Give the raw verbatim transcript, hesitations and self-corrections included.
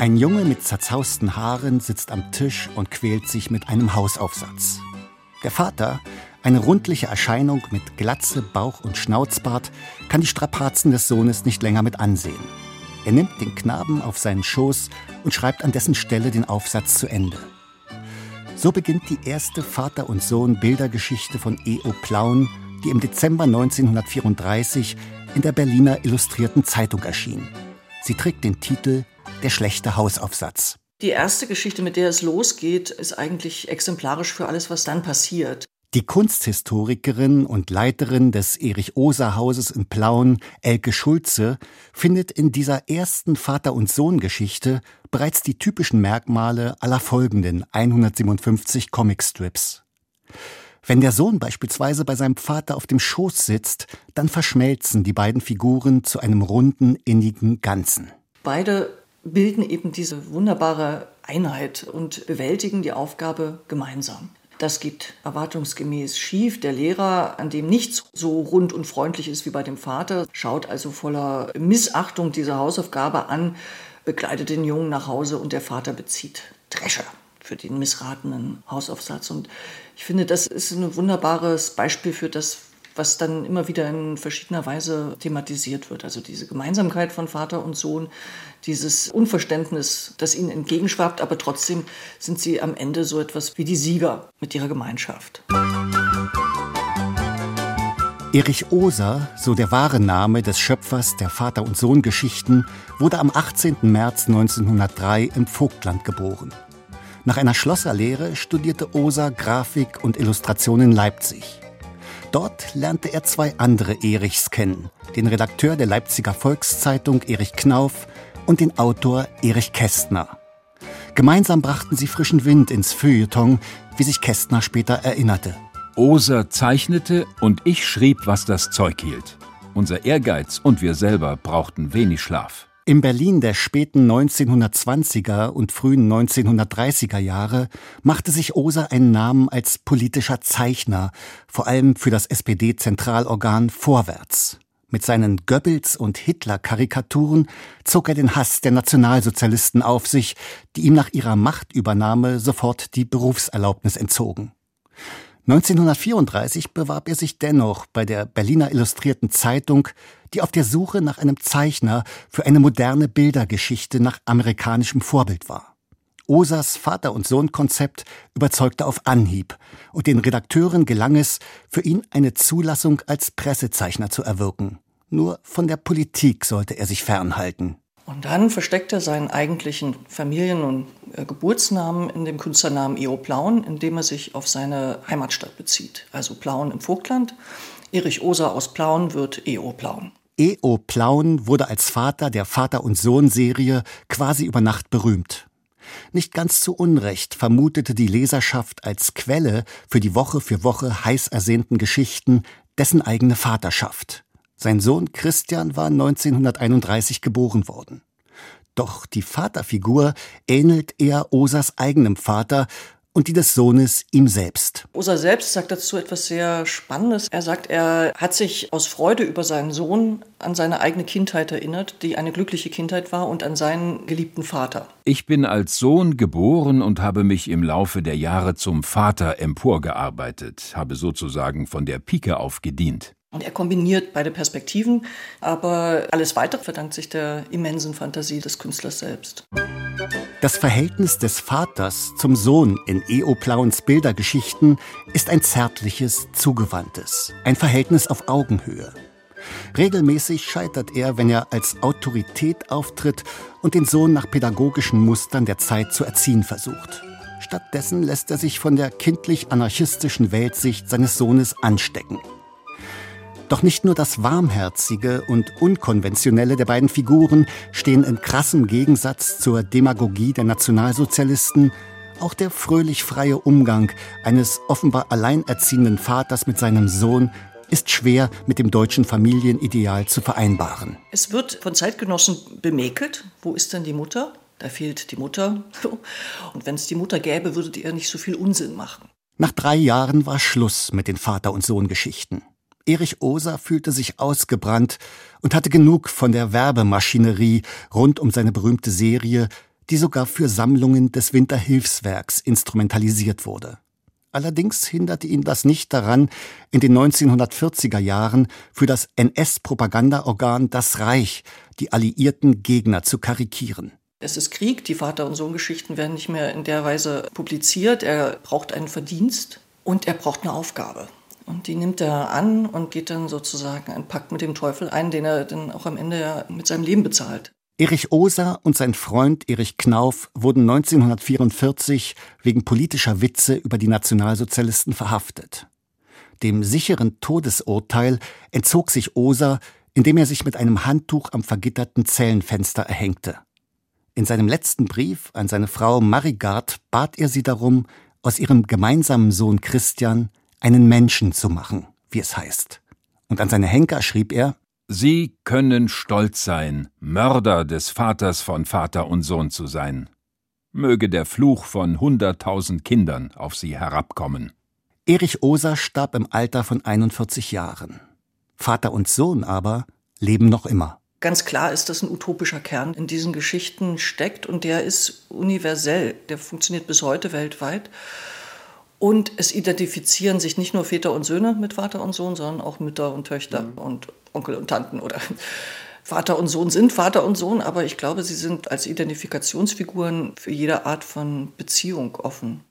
Ein Junge mit zerzausten Haaren sitzt am Tisch und quält sich mit einem Hausaufsatz. Der Vater, eine rundliche Erscheinung mit Glatze, Bauch und Schnauzbart, kann die Strapazen des Sohnes nicht länger mit ansehen. Er nimmt den Knaben auf seinen Schoß und schreibt an dessen Stelle den Aufsatz zu Ende. So beginnt die erste Vater- und Sohn-Bildergeschichte von E O Plauen, die im Dezember neunzehnhundertvierunddreißig in der Berliner Illustrierten Zeitung erschien. Sie trägt den Titel »Der schlechte Hausaufsatz«. Die erste Geschichte, mit der es losgeht, ist eigentlich exemplarisch für alles, was dann passiert. Die Kunsthistorikerin und Leiterin des Erich-Ozer-Hauses in Plauen, Elke Schulze, findet in dieser ersten Vater- und Sohn-Geschichte bereits die typischen Merkmale aller folgenden hundertsiebenundfünfzig Comicstrips. Wenn der Sohn beispielsweise bei seinem Vater auf dem Schoß sitzt, dann verschmelzen die beiden Figuren zu einem runden, innigen Ganzen. Beide bilden eben diese wunderbare Einheit und bewältigen die Aufgabe gemeinsam. Das geht erwartungsgemäß schief. Der Lehrer, an dem nichts so rund und freundlich ist wie bei dem Vater, schaut also voller Missachtung diese Hausaufgabe an, begleitet den Jungen nach Hause und der Vater bezieht Drescher für den missratenen Hausaufsatz. Und ich finde, das ist ein wunderbares Beispiel für das, was dann immer wieder in verschiedener Weise thematisiert wird. Also diese Gemeinsamkeit von Vater und Sohn, dieses Unverständnis, das ihnen entgegenschwappt, aber trotzdem sind sie am Ende so etwas wie die Sieger mit ihrer Gemeinschaft. Erich Ozer, so der wahre Name des Schöpfers der Vater- und Sohn-Geschichten, wurde am achtzehnten März neunzehnhundertdrei im Vogtland geboren. Nach einer Schlosserlehre studierte Ozer Grafik und Illustration in Leipzig. Dort lernte er zwei andere Erichs kennen, den Redakteur der Leipziger Volkszeitung Erich Knauf und den Autor Erich Kästner. Gemeinsam brachten sie frischen Wind ins Feuilleton, wie sich Kästner später erinnerte. Ozer zeichnete und ich schrieb, was das Zeug hielt. Unser Ehrgeiz und wir selber brauchten wenig Schlaf. Im Berlin der späten neunzehnhundertzwanziger und frühen neunzehnhundertdreißiger Jahre machte sich Ozer einen Namen als politischer Zeichner, vor allem für das S P D-Zentralorgan Vorwärts. Mit seinen Goebbels- und Hitler-Karikaturen zog er den Hass der Nationalsozialisten auf sich, die ihm nach ihrer Machtübernahme sofort die Berufserlaubnis entzogen. neunzehnhundertvierunddreißig bewarb er sich dennoch bei der Berliner Illustrierten Zeitung, die auf der Suche nach einem Zeichner für eine moderne Bildergeschichte nach amerikanischem Vorbild war. Ozers Vater- und Sohn-Konzept überzeugte auf Anhieb und den Redakteuren gelang es, für ihn eine Zulassung als Pressezeichner zu erwirken. Nur von der Politik sollte er sich fernhalten. Und dann versteckt er seinen eigentlichen Familien- und äh, Geburtsnamen in dem Künstlernamen E O Plauen, indem er sich auf seine Heimatstadt bezieht. Also Plauen im Vogtland. Erich Ozer aus Plauen wird E O Plauen. E O Plauen wurde als Vater der Vater- und Sohn-Serie quasi über Nacht berühmt. Nicht ganz zu Unrecht vermutete die Leserschaft als Quelle für die Woche für Woche heiß ersehnten Geschichten dessen eigene Vaterschaft. Sein Sohn Christian war neunzehnhunderteinunddreißig geboren worden. Doch die Vaterfigur ähnelt eher Ozers eigenem Vater und die des Sohnes ihm selbst. Ozer selbst sagt dazu etwas sehr Spannendes. Er sagt, er hat sich aus Freude über seinen Sohn an seine eigene Kindheit erinnert, die eine glückliche Kindheit war, und an seinen geliebten Vater. Ich bin als Sohn geboren und habe mich im Laufe der Jahre zum Vater emporgearbeitet, habe sozusagen von der Pike auf gedient. Und er kombiniert beide Perspektiven, aber alles Weitere verdankt sich der immensen Fantasie des Künstlers selbst. Das Verhältnis des Vaters zum Sohn in E O Plauens Bildergeschichten ist ein zärtliches, zugewandtes, ein Verhältnis auf Augenhöhe. Regelmäßig scheitert er, wenn er als Autorität auftritt und den Sohn nach pädagogischen Mustern der Zeit zu erziehen versucht. Stattdessen lässt er sich von der kindlich-anarchistischen Weltsicht seines Sohnes anstecken. Doch nicht nur das Warmherzige und Unkonventionelle der beiden Figuren stehen in krassem Gegensatz zur Demagogie der Nationalsozialisten. Auch der fröhlich-freie Umgang eines offenbar alleinerziehenden Vaters mit seinem Sohn ist schwer mit dem deutschen Familienideal zu vereinbaren. Es wird von Zeitgenossen bemäkelt. Wo ist denn die Mutter? Da fehlt die Mutter. Und wenn es die Mutter gäbe, würde die ja nicht so viel Unsinn machen. Nach drei Jahren war Schluss mit den Vater- und Sohn-Geschichten. Erich Ozer fühlte sich ausgebrannt und hatte genug von der Werbemaschinerie rund um seine berühmte Serie, die sogar für Sammlungen des Winterhilfswerks instrumentalisiert wurde. Allerdings hinderte ihn das nicht daran, in den neunzehnhundertvierziger Jahren für das N S-Propagandaorgan Das Reich die alliierten Gegner zu karikieren. Es ist Krieg, die Vater- und Sohn-Geschichten werden nicht mehr in der Weise publiziert. Er braucht einen Verdienst und er braucht eine Aufgabe. Und die nimmt er an und geht dann sozusagen einen Pakt mit dem Teufel ein, den er dann auch am Ende ja mit seinem Leben bezahlt. Erich Oser und sein Freund Erich Knauf wurden neunzehnhundertvierundvierzig wegen politischer Witze über die Nationalsozialisten verhaftet. Dem sicheren Todesurteil entzog sich Oser, indem er sich mit einem Handtuch am vergitterten Zellenfenster erhängte. In seinem letzten Brief an seine Frau Marigard bat er sie darum, aus ihrem gemeinsamen Sohn Christian einen Menschen zu machen, wie es heißt. Und an seine Henker schrieb er: Sie können stolz sein, Mörder des Vaters von Vater und Sohn zu sein. Möge der Fluch von hunderttausend Kindern auf sie herabkommen. Erich Oser starb im Alter von einundvierzig Jahren. Vater und Sohn aber leben noch immer. Ganz klar ist, dass ein utopischer Kern in diesen Geschichten steckt und der ist universell. Der funktioniert bis heute weltweit. Und es identifizieren sich nicht nur Väter und Söhne mit Vater und Sohn, sondern auch Mütter und Töchter mhm. und Onkel und Tanten. Oder Vater und Sohn sind Vater und Sohn, aber ich glaube, sie sind als Identifikationsfiguren für jede Art von Beziehung offen.